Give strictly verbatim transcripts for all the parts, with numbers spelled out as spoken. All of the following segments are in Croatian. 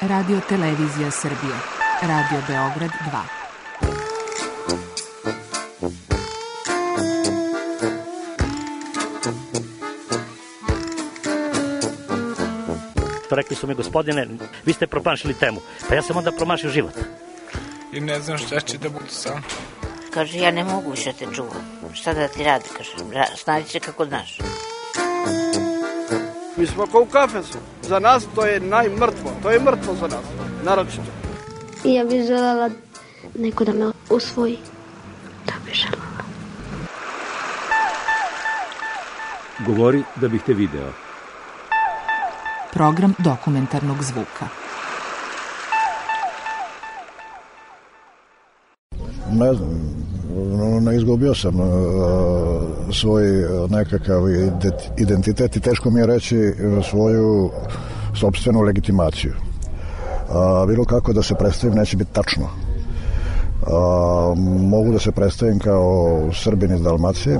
Radio Televizija Srbije, Radio Beograd dva. Rekli su mi, gospodine, vi ste promašili temu. Pa ja sam onda promašio život. I ne znam šta će da budu sam. Kaže, ja ne mogu više te čuvam. Šta da ti radi, kaže, snađi se kako znaš. Mi smo kao u kafesu. Za nas to je najmrtvo. To je mrtvo za nas, naročito. I ja bih želela neko da me usvoji. Da bih želela. Govori da bih te video. Program dokumentarnog zvuka. Ne znam, ne izgubio sam svoj nekakav identitet i teško mi je reći svoju sopstvenu legitimaciju. Bilo kako da se predstavim neće biti tačno. Mogu da se predstavim kao Srbin iz Dalmacije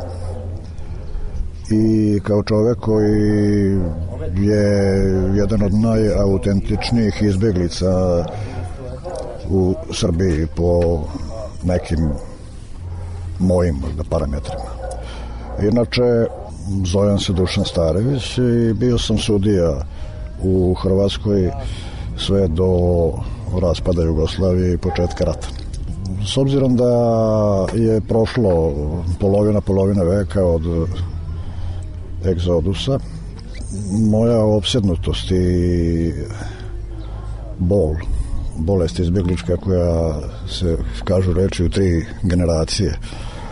i kao čovek koji je jedan od najautentičnijih izbeglica u Srbiji po nekim mojim parametrima. Inače, zovem se Dušan Starević i bio sam sudija u Hrvatskoj sve do raspada Jugoslavije i početka rata. S obzirom da je prošlo polovina polovina veka od egzodusa, moja opsednutost i bol, bolest izbjeglička koja se, kažu reči, u tri generacije, e,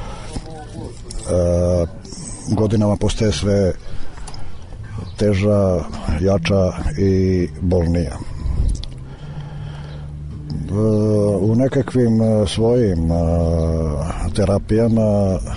godinama postaje sve teža, jača i bolnija. E, u nekakvim svojim a, terapijama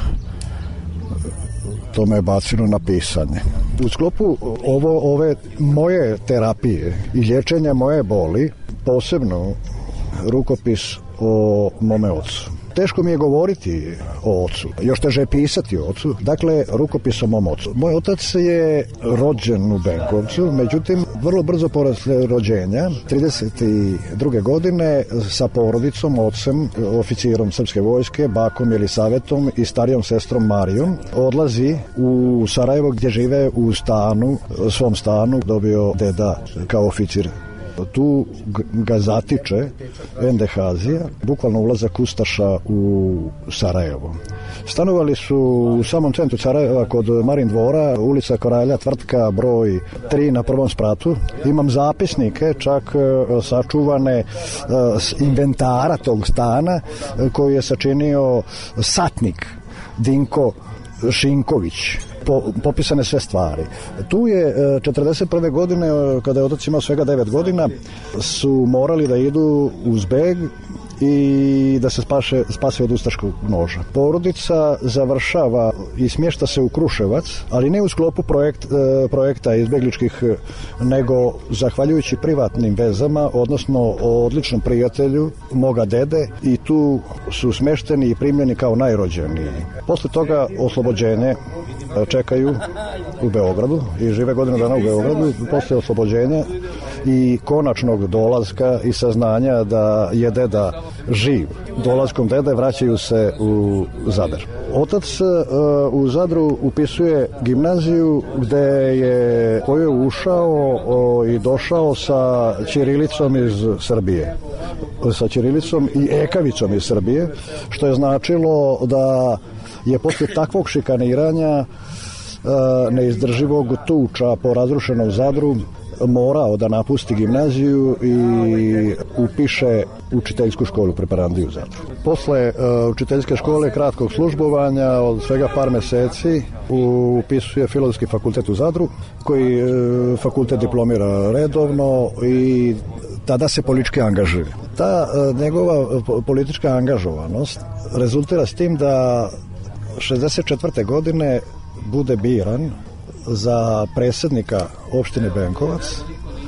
to me je bacilo na pisanje. U sklopu ovo, ove moje terapije i liječenja moje boli, posebno rukopis o mome ocu. Teško mi je govoriti o ocu, još teže je pisati o ocu, dakle rukopis o mom ocu. Moj otac je rođen u Benkovcu, međutim vrlo brzo posle rođenja, trideset druge godine, sa porodicom, ocem, oficirom srpske vojske, bakom Jelisavetom i starijom sestrom Marijom, odlazi u Sarajevo gdje žive u stanu, svom stanu, dobio deda kao oficir. Tu ga zatiče Endehazija, bukvalno ulazak ustaša u Sarajevo. Stanovali su u samom centru Sarajeva kod Marin dvora, ulica Koralja, tvrtka broj tri na prvom spratu. Imam zapisnike, čak sačuvane s inventara tog stana koji je sačinio satnik Dinko Šinković. Po, popisane sve stvari. Tu je četrdeset prve godine, kada je otac imao svega devet godina, su morali da idu uz beg i da se spaše, spase od ustaškog noža. Porodica završava i smješta se u Kruševac, ali ne u sklopu projekt, projekta izbegličkih, nego zahvaljujući privatnim vezama, odnosno odličnom prijatelju moga dede, i tu su smješteni i primljeni kao najrođeniji. Posle toga oslobođenje čekaju u Beogradu i žive godinu dana u Beogradu. Posle oslobođenja i konačnog dolaska i saznanja da je deda živ, dolaskom dede vraćaju se u Zadar. Otac uh, u Zadru upisuje gimnaziju gde je, koju je ušao uh, i došao sa ćirilicom iz Srbije. Sa ćirilicom i ekavicom iz Srbije, što je značilo da je poslije takvog šikaniranja, neizdrživog tuča po razrušenom Zadru, morao da napusti gimnaziju i upiše učiteljsku školu preparandiju u Zadru. Posle uh, učiteljske škole, kratkog službovanja od svega par meseci, upisuje Filozofski fakultet u Zadru, koji uh, fakultet diplomira redovno i tada se politički angažuje. Ta uh, njegova politička angažovanost rezultira s tim da šezdeset četvrte godine bude biran za predsjednika opštine Benkovac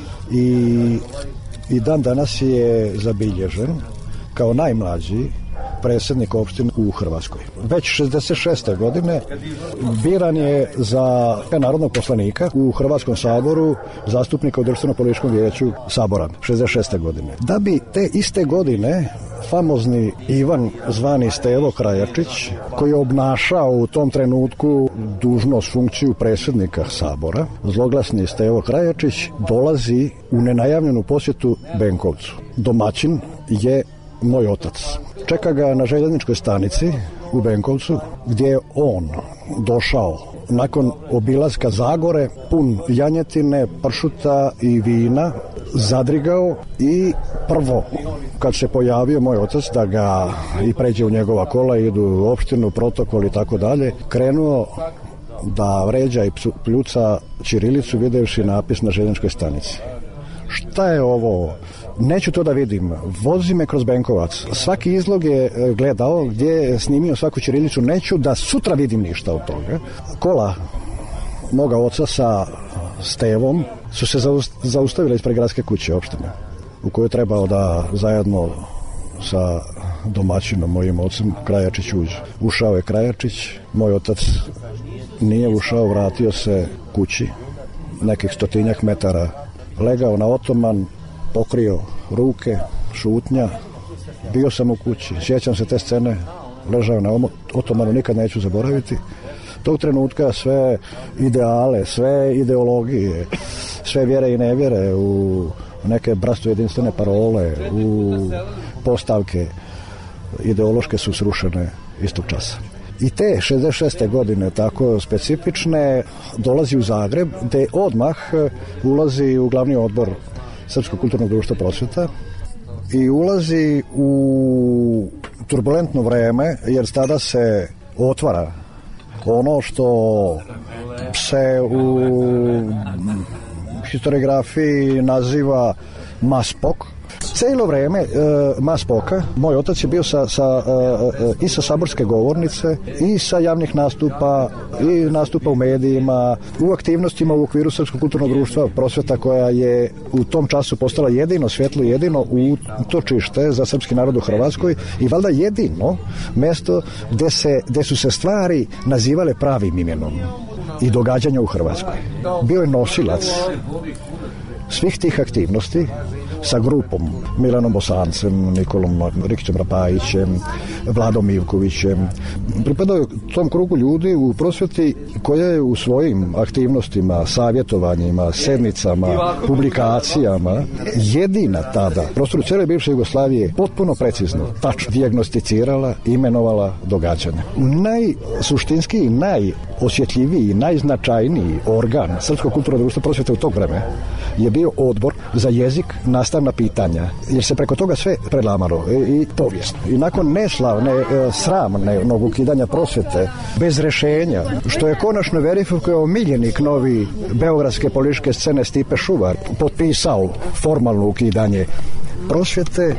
i, i dan danas je zabilježen kao najmlađi predsjednik opštine u Hrvatskoj. Već šezdeset šeste godine biran je za narodnog poslanika u Hrvatskom saboru, zastupnika u Društveno-političkom vijeću Sabora, šezdeset šeste godine. Da bi te iste godine famozni Ivan zvani Stevo Krajačić, koji je obnašao u tom trenutku dužnost, funkciju predsjednika Sabora, zloglasni Stevo Krajačić, dolazi u nenajavljenu posjetu Benkovcu. Domaćin je moj otac. Čeka ga na željezničkoj stanici u Benkovcu, gdje je on došao nakon obilaska Zagore, pun janjetine, pršuta i vina, zadrigao i prvo, kad se pojavio moj otac da ga i pređe u njegova kola, idu u opštinu, protokol i tako dalje, krenuo da vređa i pljuca ćirilicu videvši napis na željezničkoj stanici. Šta je ovo? Neću to da vidim. Vozi me kroz Benkovac. Svaki izlog je gledao gdje je snimio svaku ćirilicu. Neću da sutra vidim ništa od toga. Kola moga oca sa Stevom su se zaustavile ispred gradske kuće opštine, u kojoj je trebao da zajedno sa domaćinom, mojim ocem, Krajačić uđe. Ušao je Krajačić, moj otac nije ušao, vratio se kući, nekih stotinjak metara, legao na otoman, pokrio ruke, šutnja, bio sam u kući, sjećam se te scene, ležao na otomanu, nikad neću zaboraviti. Tog trenutka sve ideale, sve ideologije, sve vjere i nevjere u neke bratstvo jedinstvene parole, u postavke ideološke su srušene istog časa. I te šezdeset šeste godine tako specifične dolazi u Zagreb, gde odmah ulazi u glavni odbor Srpskog kulturnog društva prosvjeta i ulazi u turbulentno vreme, jer tada se otvara ono što se u historiografiji naziva Maspok. Cijelo vrijeme e, Maspoka, moj otac je bio sa, sa, e, i sa saborske govornice, i sa javnih nastupa, i nastupa u medijima, u aktivnostima u okviru Srpskog kulturnog društva prosvjeta, koja je u tom času postala jedino svjetlo, jedino utočište za srpski narod u Hrvatskoj i valjda jedino mjesto gdje, se, gdje su se stvari nazivale pravim imenom i događanja u Hrvatskoj. Bio je nosilac svih tih aktivnosti sa grupom Milanom Bosancem, Nikolom Rikićem Rapajićem, Vladom Ivkovićem. Pripadaju tom krugu ljudi u prosvjeti koja je u svojim aktivnostima, savjetovanjima, sedmicama, publikacijama jedina tada prostoru cijele bivše Jugoslavije potpuno precizno, tačno dijagnosticirala, imenovala događanja. Najsuštinskiji, najosjetljiviji, najznačajniji organ Srpskog kulturnog društva prosvjete u tog vremena je bio odbor za jezik, nastavna pitanja, jer se preko toga sve prelamalo i, i povijest. I nakon neslavne, e, sramnog ukidanja prosvjete, bez rješenja, što je konačno verifikovao miljenik novi beogradske političke scene Stipe Šuvar, potpisao formalno ukidanje prosvjete,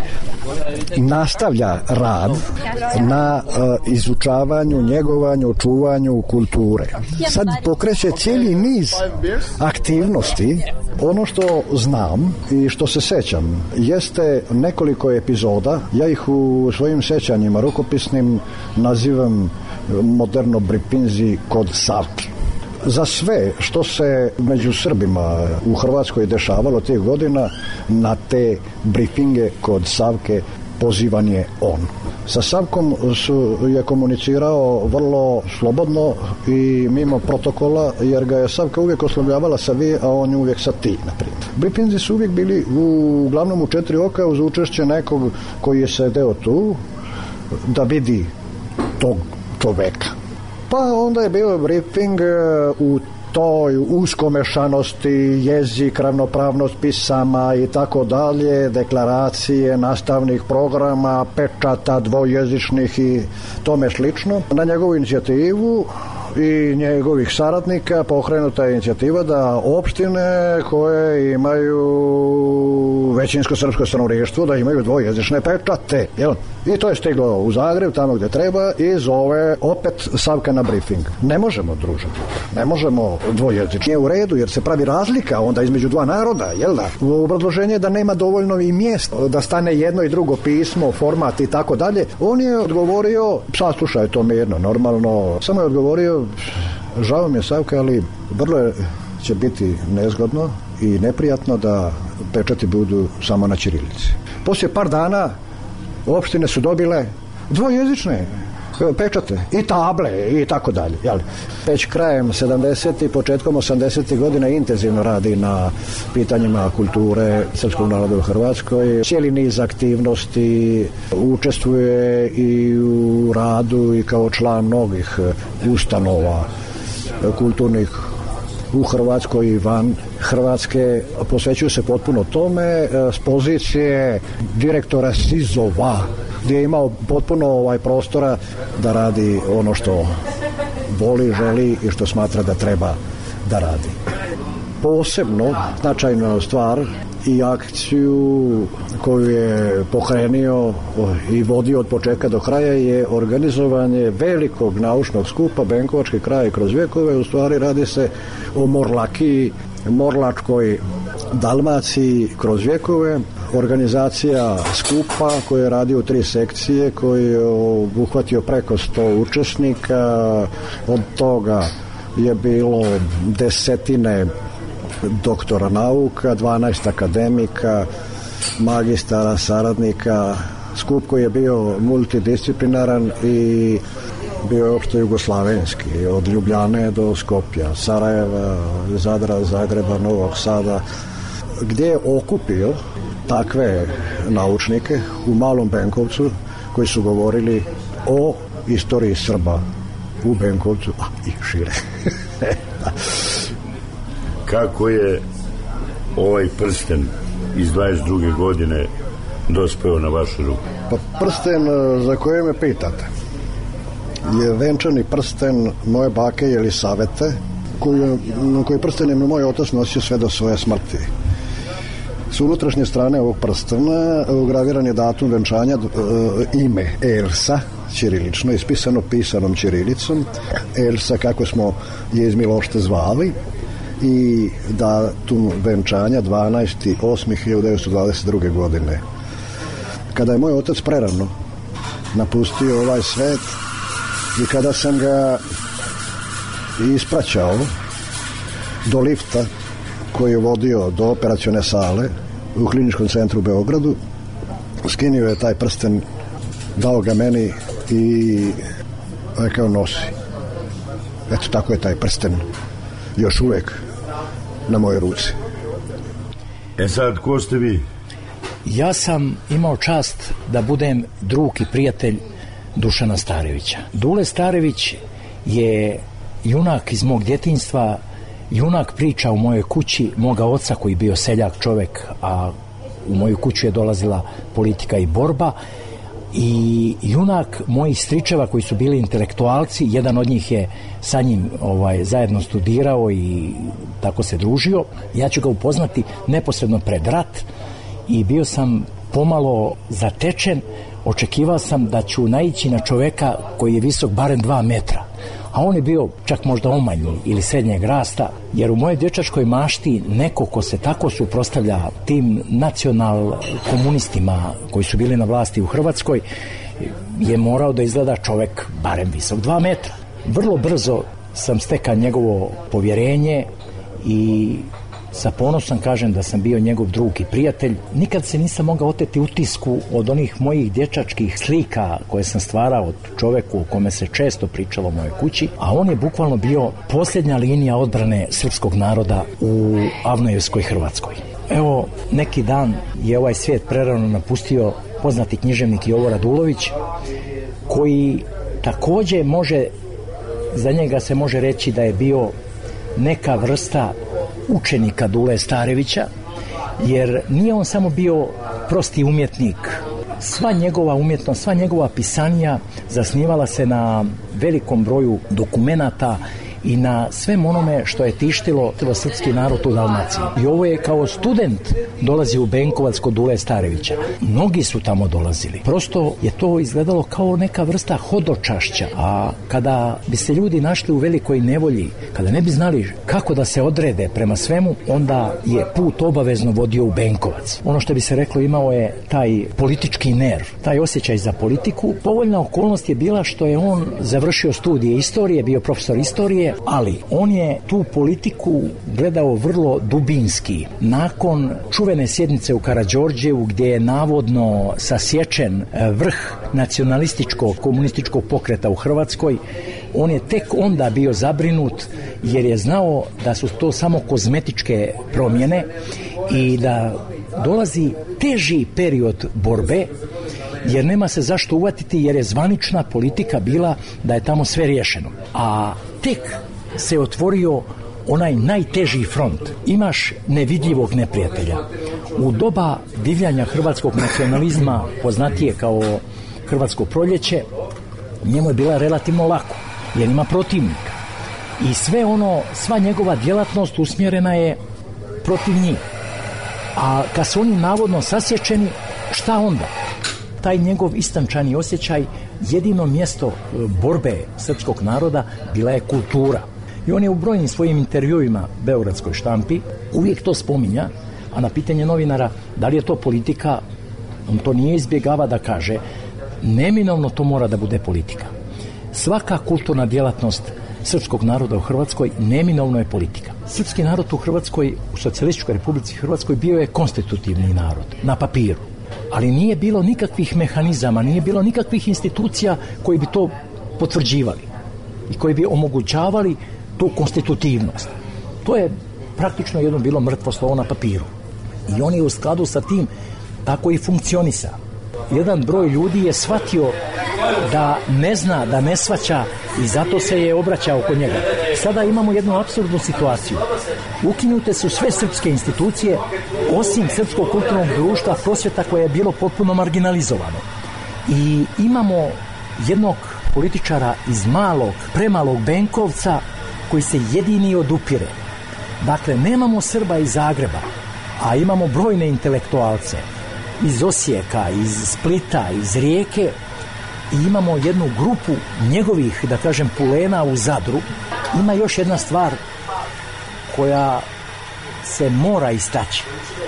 nastavlja rad na uh, izučavanju, njegovanju, čuvanju kulture. Sad pokreće cijeli niz aktivnosti. Ono što znam i što se sećam jeste nekoliko epizoda, ja ih u svojim sećanjima rukopisnim nazivam moderno bripinzi kod Savki. Za sve što se među Srbima u Hrvatskoj dešavalo tih godina, na te briefinge kod Savke pozivan je on. Sa Savkom su, je komunicirao vrlo slobodno i mimo protokola, jer ga je Savka uvijek oslovljavala sa vi, a on je uvijek sa ti, naprimjer. Briefinzi su uvijek bili uglavnom u četiri oka uz učešće nekog koji je sedeo tu da vidi tog čoveka. Pa onda je bio briefing u toj uskomešanosti, jezik, ravnopravnost pisama i tako dalje, deklaracije, nastavnih programa, pečata dvojezičnih i tome slično. Na njegovu inicijativu i njegovih saradnika pokrenuta je inicijativa da opštine koje imaju većinsko srpsko stanovništvo da imaju dvojezične pečate, jel? I to je stiglo u Zagreb, tamo gdje treba, i zove opet Savka na briefing. Ne možemo, druže, ne možemo dvojezični. Nije u redu, jer se pravi razlika onda između dva naroda, jel da? U obrazloženje da nema dovoljno i mjesta, da stane jedno i drugo pismo, format i tako dalje. On je odgovorio, saslušaj to mirno, normalno, samo je odgovorio, žao mi je, Savka, ali vrlo je, će biti nezgodno i neprijatno da pečati budu samo na ćirilici. Poslije par dana opštine su dobile dvojezične pečate i table i tako dalje. Već krajem sedamdesetih i početkom osamdesetih godina intenzivno radi na pitanjima kulture srpskog naroda u Hrvatskoj. Cijeli niz aktivnosti, učestvuje i u radu i kao član mnogih ustanova kulturnih u Hrvatskoj i van Hrvatske. Posvećuju se potpuno tome s pozicije direktora SIZ-ova, gdje je imao potpuno ovaj prostora da radi ono što voli, želi i što smatra da treba da radi. Posebno značajna stvar i akciju koju je pokrenio i vodio od početka do kraja je organizovanje velikog naučnog skupa Benkovački kraj kroz vjekove. U stvari radi se o Morlakiji, Morlačkoj Dalmaciji kroz vjekove. Organizacija skupa koja je radio u tri sekcije, koji je obuhvatio preko sto učesnika. Od toga je bilo desetine doktora nauka, dvanaest akademika, magistara, saradnika. Skup koji je bio multidisciplinaran i bio je opšte jugoslavenski, od Ljubljane do Skopja, Sarajeva, Zadra, Zagreba, Novog Sada, gdje je okupio takve naučnike u Malom Benkovcu koji su govorili o istoriji Srba u Benkovcu, a i šire. Kako je ovaj prsten iz dvadeset druge godine dospeo na vašu ruku? Pa prsten za koje me pitate je venčani prsten moje bake Jelisavete, koji, koji prsten je moj otac nosio sve do svoje smrti. S unutrašnje strane ovog prstena ugraviran je datum venčanja, ime Elsa, ćirilično, ispisano pisanom ćirilicom. Elsa, kako smo je iz Milošte zvali, i datum venčanja dvanaesti osmi hiljadu devetsto dvadeset druge. godine. Kada je moj otac prerano napustio ovaj svet i kada sam ga ispraćao do lifta koji je vodio do operacione sale u kliničkom centru u Beogradu, skinio je taj prsten, dao ga meni i rekao nosi. Eto, tako je taj prsten još uvijek na mojoj ruci. E sad, ko ste vi? Ja sam imao čast da budem drug i prijatelj Dušana Starevića. Dule Starević je junak iz mog djetinjstva, junak priča u mojoj kući moga oca koji je bio seljak čovjek, a u moju kuću je dolazila politika i borba, i junak mojih stričeva koji su bili intelektualci. Jedan od njih je sa njim ovaj, zajedno studirao i tako se družio. Ja ću ga upoznati neposredno pred rat i bio sam pomalo zatečen. Očekivao sam da ću naići na čoveka koji je visok barem dva metra, a on je bio čak možda omanji ili srednjeg rasta, jer u mojoj dječačkoj mašti neko ko se tako suprotstavlja tim nacional komunistima koji su bili na vlasti u Hrvatskoj je morao da izgleda čovek barem visok dva metra. Vrlo brzo sam stekao njegovo povjerenje i sa ponosom kažem da sam bio njegov drug i prijatelj. Nikad se nisam mogao oteti utisku od onih mojih dječačkih slika koje sam stvarao od čoveku o kome se često pričalo u mojoj kući, a on je bukvalno bio posljednja linija odbrane srpskog naroda u Avnojevskoj Hrvatskoj. Evo, neki dan je ovaj svijet prerano napustio poznati književnik Jovo Radulović, koji također može, za njega se može reći da je bio neka vrsta učenika Dule Starevića, jer nije on samo bio prosti umjetnik. Sva njegova umjetnost, sva njegova pisanija zasnivala se na velikom broju dokumenata i na svem onome što je tištilo srpski narod u Dalmaciji. I ovo je kao student dolazi u Benkovac kod Dule Starevića. Mnogi su tamo dolazili. Prosto je to izgledalo kao neka vrsta hodočašća, a kada bi se ljudi našli u velikoj nevolji, kada ne bi znali kako da se odrede prema svemu, onda je put obavezno vodio u Benkovac. Ono što bi se reklo, imao je taj politički nerv, taj osjećaj za politiku. Povoljna okolnost je bila što je on završio studije istorije, bio profesor istorije, ali on je tu politiku gledao vrlo dubinski. Nakon čuvene sjednice u Karađorđevu gdje je navodno sasječen vrh nacionalističkog komunističkog pokreta u Hrvatskoj, on je tek onda bio zabrinut jer je znao da su to samo kozmetičke promjene i da dolazi teži period borbe, jer nema se zašto uvatiti, jer je zvanična politika bila da je tamo sve riješeno. A tek se otvorio onaj najteži front. Imaš nevidljivog neprijatelja. U doba divljanja hrvatskog nacionalizma, poznatije kao Hrvatsko proljeće, njemu je bila relativno lako, jer ima protivnika. I sve ono, sva njegova djelatnost usmjerena je protiv njih. A kad su oni navodno sasječeni, šta onda? Taj njegov istančani osjećaj, jedino mjesto borbe srpskog naroda bila je kultura. I on je u brojnim svojim intervjuima beogradskoj štampi uvijek to spominja, a na pitanje novinara da li je to politika, on to nije izbjegava da kaže, neminovno to mora da bude politika. Svaka kulturna djelatnost srpskog naroda u Hrvatskoj neminovno je politika. Srpski narod u Hrvatskoj, u Socijalističkoj Republici Hrvatskoj bio je konstitutivni narod, na papiru. Ali nije bilo nikakvih mehanizama, nije bilo nikakvih institucija koji bi to potvrđivali i koji bi omogućavali tu konstitutivnost. To je praktično jedno bilo mrtvo slovo na papiru. I on je u skladu sa tim tako i funkcionisao. Jedan broj ljudi je shvatio da ne zna, da ne shvaća i zato se je obraćao oko njega. Sada imamo jednu apsurdnu situaciju. Ukinute su sve srpske institucije osim Srpskog kulturnog društva Prosvjeta koje je bilo potpuno marginalizovano. I imamo jednog političara iz malog, premalog Benkovca koji se jedini odupire. Dakle, nemamo Srba iz Zagreba, a imamo brojne intelektualce iz Osijeka, iz Splita, iz Rijeke i imamo jednu grupu njegovih, da kažem, pulena u Zadru. Ima još jedna stvar koja se mora istaći.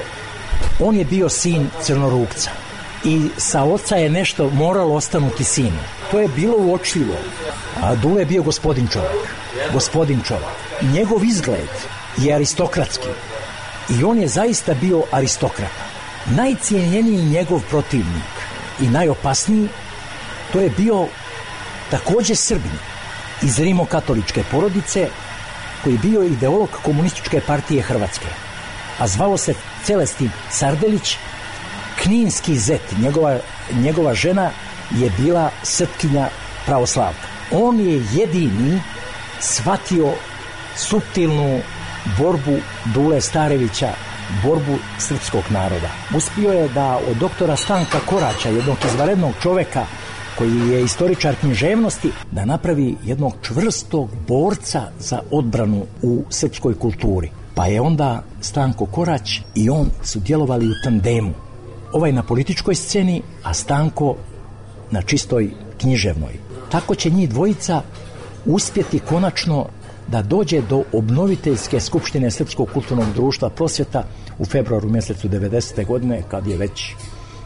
On je bio sin Crnorukca i sa oca je nešto moralo ostanuti sinu. To je bilo uočljivo. A Dule je bio gospodin čovjek. Gospodin čovjek. Njegov izgled je aristokratski i on je zaista bio aristokrata. Najcijenjeniji njegov protivnik i najopasniji, to je bio također Srbin iz rimokatoličke porodice koji je bio ideolog komunističke partije Hrvatske, a zvao se Celestin Sardelić, kninski zet. Njegova, njegova žena je bila Srpkinja pravoslavka. On je jedini shvatio suptilnu borbu Dule Starevića, borbu srpskog naroda. Uspio je da od doktora Stanka Koraća, jednog izvanrednog čoveka koji je istoričar književnosti, da napravi jednog čvrstog borca za odbranu u srpskoj kulturi. Pa je onda Stanko Korać i on su djelovali u tandemu. Ovaj na političkoj sceni, a Stanko na čistoj književnoj. Tako će njih dvojica uspjeti konačno da dođe do obnoviteljske skupštine Srpskog kulturnog društva Prosvjeta u februaru mjesecu devedesete godine, kad je već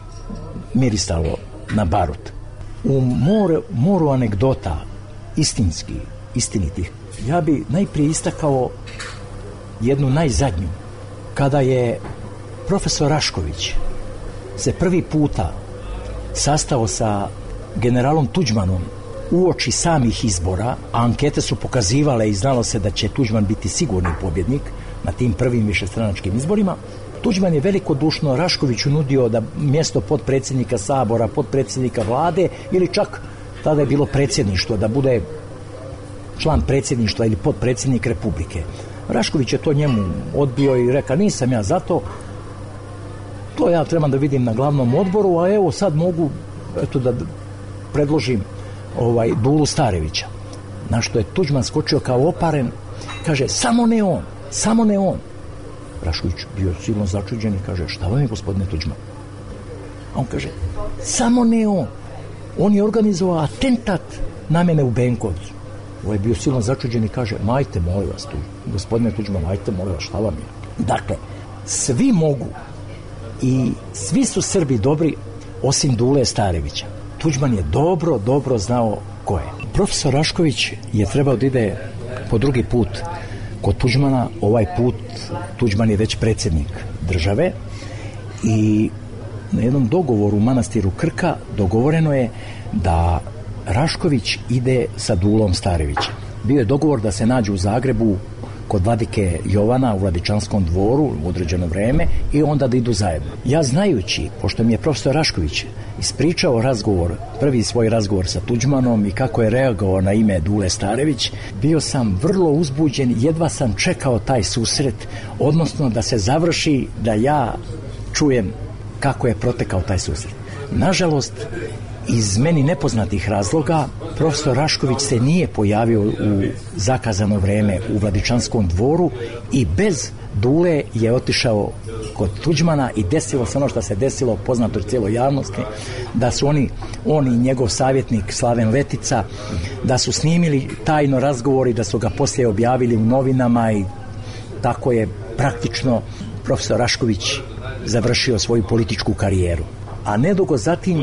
mirisalo na barut. U moru, moru anegdota istinski, istinitih, ja bi najprije istakao jednu najzadnju. Kada je profesor Rašković se prvi puta sastao sa generalom Tuđmanom uoči samih izbora, a ankete su pokazivale i znalo se da će Tuđman biti sigurni pobjednik na tim prvim višestranačkim izborima, Tuđman je velikodušno Raškoviću nudio da mjesto potpredsjednika Sabora, potpredsjednika vlade ili čak tada je bilo predsjedništvo, da bude član predsjedništva ili potpredsjednik Republike. Rašković je to njemu odbio i rekao, nisam ja za to, to ja trebam da vidim na glavnom odboru, a evo sad mogu eto, da predložim ovaj, Dulu Starevića. Na što je Tuđman skočio kao oparen, kaže, samo ne on, samo ne on. Rašković bio silno začuđen i kaže, šta vam je, gospodine Tuđman? A on kaže, samo ne on. On je organizovao atentat na mene u Benkovcu. On je bio silno začuđen i kaže, majte, molim vas, tu, gospodine Tuđman, majte, molim vas, šta vam je? Dakle, svi mogu i svi su Srbi dobri, osim Dule Starevića. Tuđman je dobro, dobro znao ko je. Profesor Rašković je trebao da ide po drugi put kod Tuđmana. Ovaj put Tuđman je već predsjednik države i na jednom dogovoru u manastiru Krka dogovoreno je da Rašković ide sa Dulom Starevićem. Bio je dogovor da se nađu u Zagrebu kod vladike Jovana u Vladičanskom dvoru u određeno vreme i onda da idu zajedno. Ja znajući, pošto mi je profesor Rašković ispričao razgovor, prvi svoj razgovor sa Tuđmanom i kako je reagovao na ime Dule Starević, bio sam vrlo uzbuđen, jedva sam čekao taj susret, odnosno da se završi, da ja čujem kako je protekao taj susret. Nažalost, iz meni nepoznatih razloga profesor Rašković se nije pojavio u zakazano vreme u Vladičanskom dvoru i bez Dule je otišao kod Tuđmana i desilo se ono što se desilo, poznato cijeloj javnosti, da su oni, on i njegov savjetnik Slaven Letica, da su snimili tajno razgovor i da su ga poslije objavili u novinama i tako je praktično profesor Rašković završio svoju političku karijeru. A nedugo zatim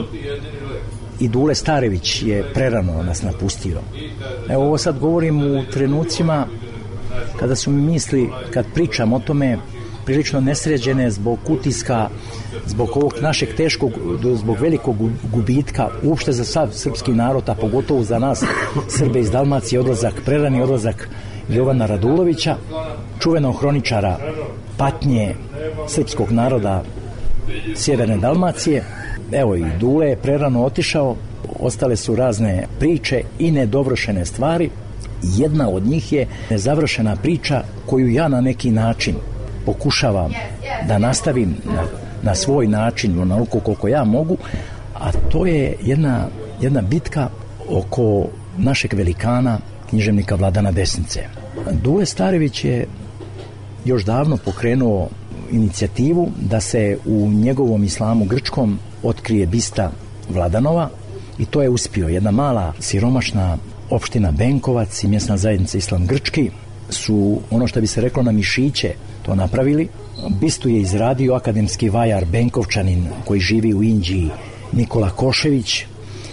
i Dule Starević je prerano nas napustio. Evo, ovo sad govorim u trenucima kada su mi misli, kad pričam o tome, prilično nesređene zbog utiska, zbog ovog našeg teškog, zbog velikog gubitka uopšte za sav srpski narod, a pogotovo za nas Srbe iz Dalmacije, odlazak, prerani odlazak Jovana Radulovića, čuvenog hroničara patnje srpskog naroda sjeverne Dalmacije. Evo, i Dule je prerano otišao, ostale su razne priče i nedovršene stvari. Jedna od njih je nezavršena priča koju ja na neki način pokušavam da nastavim na, na svoj način, onoliko koliko ja mogu, a to je jedna, jedna bitka oko našeg velikana, književnika Vladana Desnice. Dule Starević je još davno pokrenuo inicijativu da se u njegovom islamu grčkom otkrije bista Vladanova i to je uspio. Jedna mala siromašna opština Benkovac i mjesna zajednica Islam Grčki su, ono što bi se reklo, na mišiće to napravili. Bistu je izradio akademski vajar Benkovčanin koji živi u Inđiji, Nikola Košević,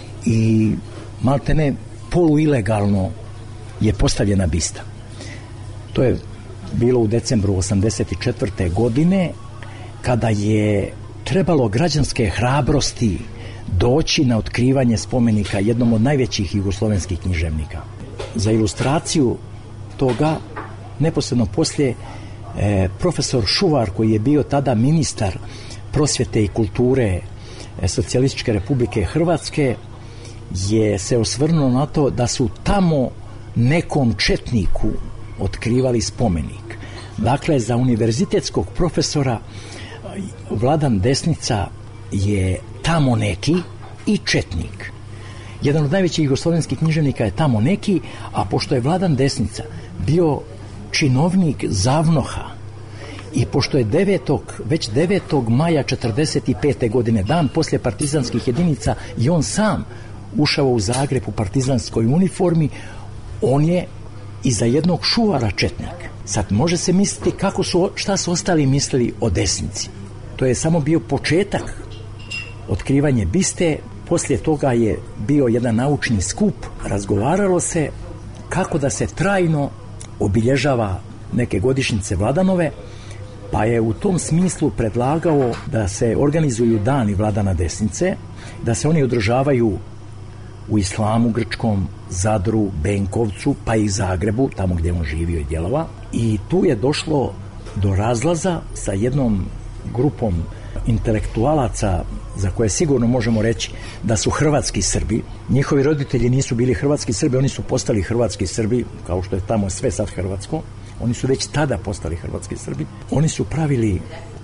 i maltene poluilegalno je postavljena bista. To je bilo u decembru osamdeset četvrte godine, kada je trebalo građanske hrabrosti doći na otkrivanje spomenika jednom od najvećih jugoslovenskih književnika. Za ilustraciju toga, neposredno poslije, e, profesor Šuvar, koji je bio tada ministar prosvjete i kulture e, Socijalističke Republike Hrvatske, je se osvrnuo na to da su tamo nekom četniku otkrivali spomenik. Dakle, za univerzitetskog profesora Vladan Desnica je tamo neki i četnik. Jedan od najvećih jugoslovenskih književnika je tamo neki, a pošto je Vladan Desnica bio činovnik Zavnoha i pošto je devetog, već devetog maja četrdeset pete godine, dan poslije partizanskih jedinica, i on sam ušao u Zagreb u partizanskoj uniformi, on je i za jednog Šuvara četnik. Sad može se misliti kako su, šta su ostali mislili o Desnici. To je samo bio početak, otkrivanje biste. Poslije toga je bio jedan naučni skup, razgovaralo se kako da se trajno obilježava neke godišnjice Vladanove, pa je u tom smislu predlagao da se organizuju dani Vladana Desnice, da se oni održavaju u Islamu Grčkom, Zadru, Benkovcu, pa i Zagrebu, tamo gdje on živio i djelovao. I tu je došlo do razlaza sa jednom grupom intelektualaca za koje sigurno možemo reći da su hrvatski Srbi. Njihovi roditelji nisu bili hrvatski Srbi, oni su postali hrvatski Srbi, kao što je tamo sve sad hrvatsko. Oni su već tada postali hrvatski Srbi. Oni su pravili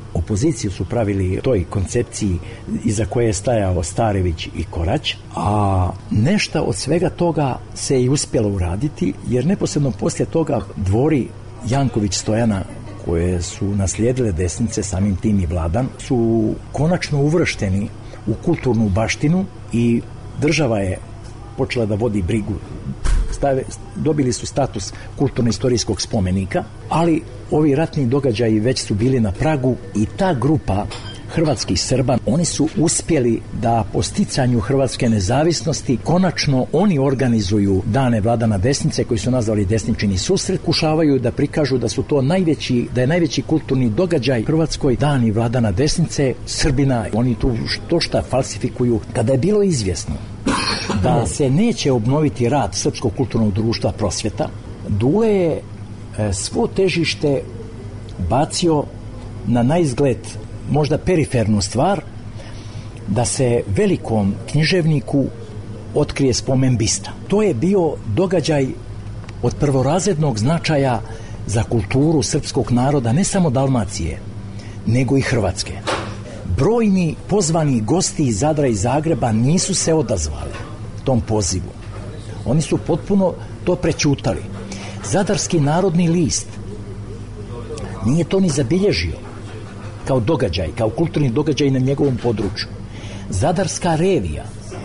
opoziciju su pravili toj koncepciji iza koje je stajao Starević i Korać, a nešto od svega toga se i uspjelo uraditi, jer neposredno poslije toga dvori Janković Stojana, koje su naslijedile desnice, samim tim i Vladan, su konačno uvršteni u kulturnu baštinu i država je počela da vodi brigu. Stave, dobili su status kulturno-istorijskog spomenika, ali ovi ratni događaji već su bili na pragu i ta grupa hrvatskih Srba, oni su uspjeli da po sticanju hrvatske nezavisnosti konačno oni organizuju dane Vladana Desnice, koji su nazvali Desničini susret, kušavaju da prikažu da su to najveći, da je najveći kulturni događaj Hrvatskoj dani Vladana Desnice, Srbina. Oni tu što šta falsifikuju. Kada je bilo izvjesno da se neće obnoviti rad Srpskog kulturnog društva Prosvjeta, Dule je svo težište bacio na naizgled možda perifernu stvar, da se velikom književniku otkrije spomen bista. To je bio događaj od prvorazrednog značaja za kulturu srpskog naroda, ne samo Dalmacije, nego i Hrvatske. Brojni pozvani gosti iz Zadra i Zagreba nisu se odazvali tom pozivu. Oni su potpuno to prećutali. Zadarski narodni list nije to ni zabilježio kao događaj, kao kulturni događaj na njegovom području. Zadarska revija,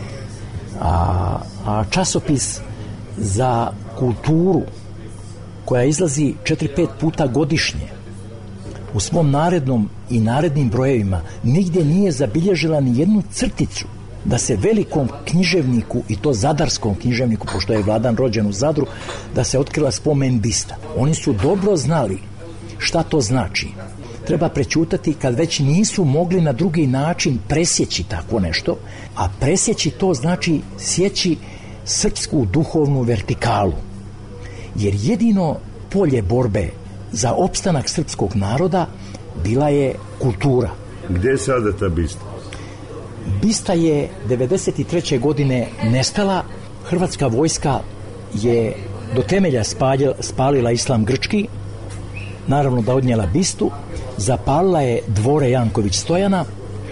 a, a časopis za kulturu koja izlazi četiri pet puta godišnje, u svom narednom i narednim brojevima nigdje nije zabilježila ni jednu crticu da se velikom književniku, i to zadarskom književniku, pošto je Vladan rođen u Zadru, da se otkrila spomen bista. Oni su dobro znali šta to znači. Treba prećutati kad već nisu mogli na drugi način presjeći tako nešto, a presjeći to znači sjeći srpsku duhovnu vertikalu. Jer jedino polje borbe za opstanak srpskog naroda bila je kultura. Gdje je sada ta bista? Bista je devedeset treće godine nestala. Hrvatska vojska je do temelja spalila, spalila islam grčki, naravno da odnijela bistu, zapalila je dvore Janković Stojana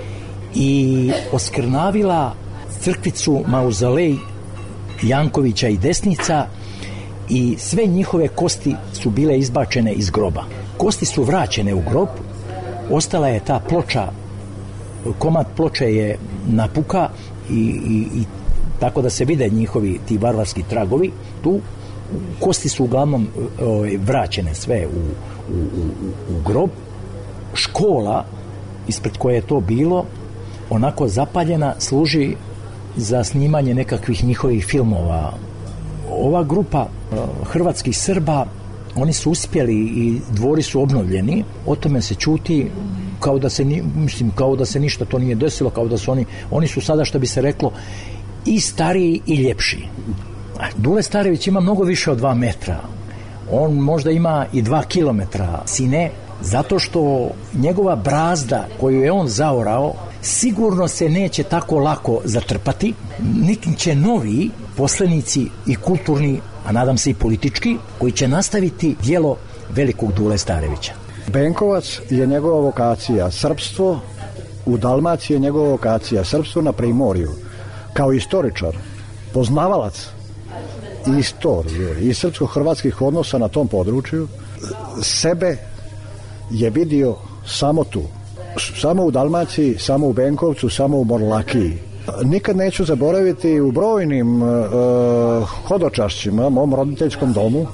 i oskrnavila crkvicu mauzolej Jankovića i Desnica, i sve njihove kosti su bile izbačene iz groba. Kosti su vraćene u grob, ostala je ta ploča, komad ploče je napuka i, i, i tako da se vide njihovi ti varvarski tragovi. Tu kosti su uglavnom o, vraćene sve u, u, u, u grob. Škola ispred koje je to bilo onako zapaljena služi za snimanje nekakvih njihovih filmova. Ova grupa uh, hrvatskih Srba, oni su uspjeli i dvori su obnovljeni. O tome se čuti kao da se, ni, mislim, kao da se ništa to nije desilo, kao da su oni, oni su sada, što bi se reklo, i stariji i ljepši. Dule Starević ima mnogo više od dva metra. On možda ima i dva kilometra sine, zato što njegova brazda koju je on zaorao sigurno se neće tako lako zatrpati. Niti će novi poslenici i kulturni, a nadam se i politički, koji će nastaviti djelo velikog Dule Starevića. Benkovac je njegova vokacija, srpstvo u Dalmaciji je njegova vokacija, srpstvo na Primorju. Kao istoričar, poznavalac i istorije i srpsko-hrvatskih odnosa na tom području, sebe je vidio samo tu. Samo u Dalmaciji, samo u Benkovcu, samo u Morlakiji. Nikad neću zaboraviti u brojnim uh, hodočašćima, mom roditeljskom domu,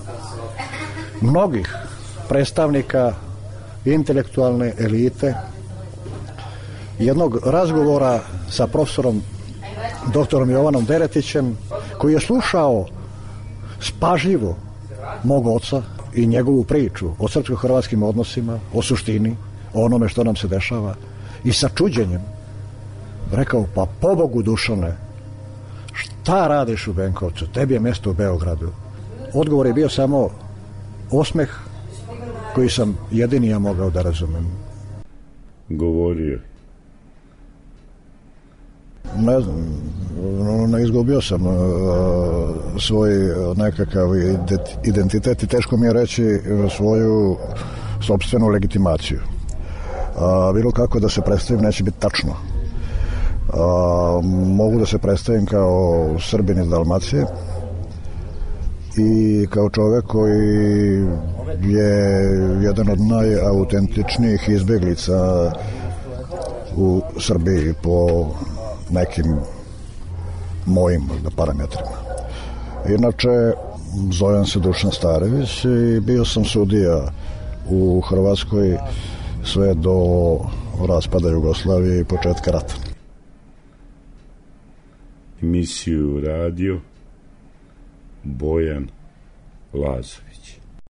mnogih predstavnika intelektualne elite, jednog razgovora sa profesorom doktorom Jovanom Deretićem, koji je slušao spažljivo mog oca i njegovu priču o srpsko-hrvatskim odnosima, o suštini, o onome što nam se dešava, i sa čuđenjem rekao: pa pobogu Dušane, šta radiš u Benkovcu, tebi je mjesto u Beogradu. Odgovor je bio samo osmeh koji sam jedini ja mogao da razumem. Govorio. Ne znam, ne izgubio sam uh, svoj nekakav identitet i teško mi je reći svoju sopstvenu legitimaciju. A, bilo kako da se predstavim neće biti tačno. A, mogu da se predstavim kao Srbin iz Dalmacije i kao čovek koji je jedan od najautentičnijih izbeglica u Srbiji po nekim mojim parametrima. Inače, zovem se Dušan Starević i bio sam sudija u Hrvatskoj sve do raspada Jugoslavije i početka rata. Emisiju radio Bojan Lazović.